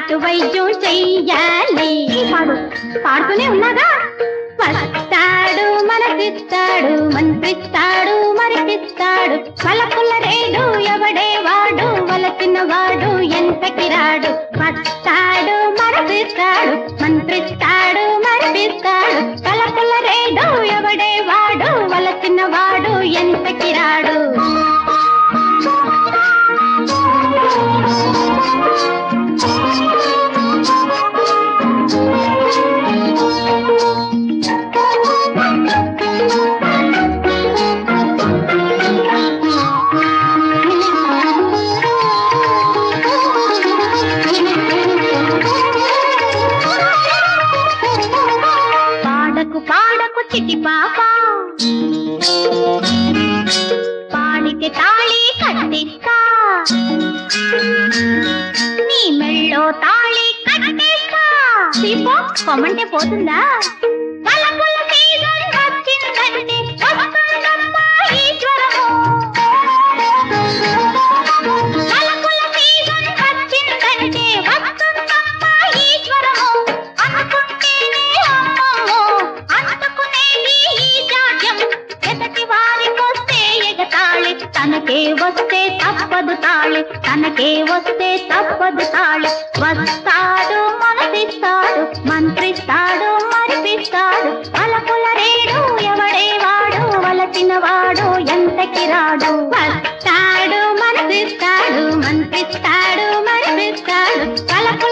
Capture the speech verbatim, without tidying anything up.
నాటు వైద్యం చెయ్యాలి. పాడు పాడుతూనే ఉన్నాగా. వస్తాడు మనసిస్తాడు మంత్రిస్తాడు మరిపిస్తాడు పలకుల రేడు ఎవడే వాడు వలసిన వాడు ఎంతకి రాడు. వస్తాడు మనసిస్తాడు మంత్రిస్తాడు మరిపిస్తాడు పలకుల రేడు ఎవడే వాడు వలసిన వాడు ఎంతకి రాడు. చిటి పాప పాడితే తాళి కట్టిస్తా నీ మెళ్ళో తాళి కట్టేస్తా. పీపో కొమ్మంటే పోతుందా? పలకుల సీజన్ వచ్చిందంటే వస్తుందమ్మా ఈ జ్వరము. పలకుల సీజన్ వచ్చిందంటే వస్తుందమ్మా ఈ జ్వరము. అనుకుంటేనే అమ్మమ్మో తనకే వస్తే తప్పదు తాళి తనకే వస్తే తప్పదు తాళి. వస్తాడు మనసిస్తాడు మంత్రిస్తాడు మరిపిస్తాడు పలకుల రేడు ఎవడే వాడు వలసిన వాడు ఎంతకి రాడు. వస్తాడు మనసిస్తాడు మంత్రిస్తాడు మరిపిస్తాడు పలకుల